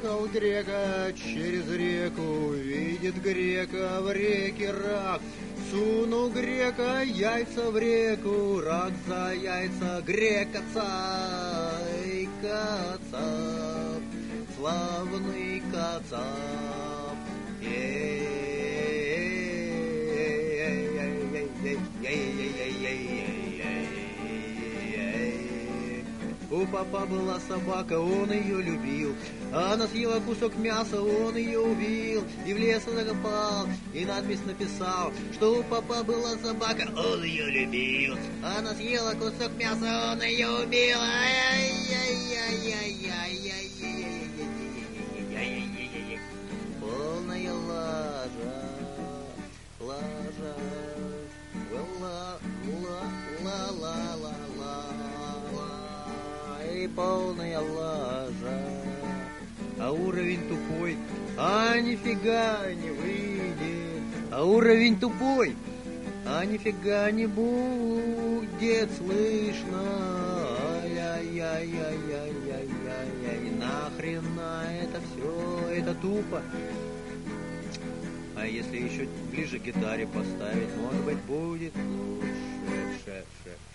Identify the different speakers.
Speaker 1: Ехал грека через реку, видит грека в реке рак. Сунул грека яйца в реку, рак за яйца грека цай, кацап, славный кацап. У папа была собака, он ее любил. Она съела кусок мяса, он ее убил. И в лес закопал, и надпись написал, что у папа была собака, он ее любил. Она съела кусок мяса, он ее убил. Полная лажа, лажа, и полная лажа, а уровень тупой, а нифига не выйдет, а уровень тупой, а нифига не будет слышно. Ай-яй-яй-яй-яй-яй-яй, нахрена это все, это тупо. А если еще ближе к гитаре поставить, может быть, будет лучше.